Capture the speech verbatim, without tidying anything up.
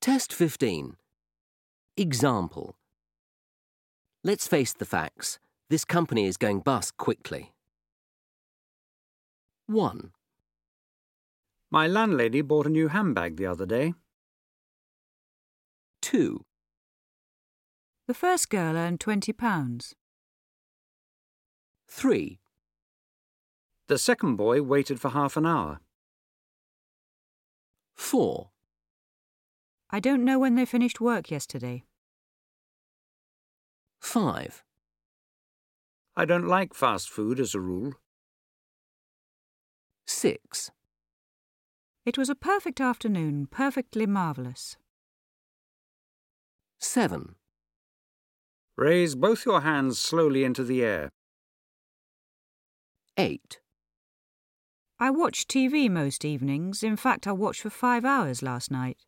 Test fifteen. Example. Let's face the facts. This company is going bust quickly. one. My landlady bought a new handbag the other day. two. The first girl earned twenty pounds. three. The second boy waited for half an hour. four. I don't know when they finished work yesterday. five. I don't like fast food as a rule. six. It was a perfect afternoon, perfectly marvellous. seven. Raise both your hands slowly into the air. eight. I watch T V most evenings. In fact, I watched for five hours last night.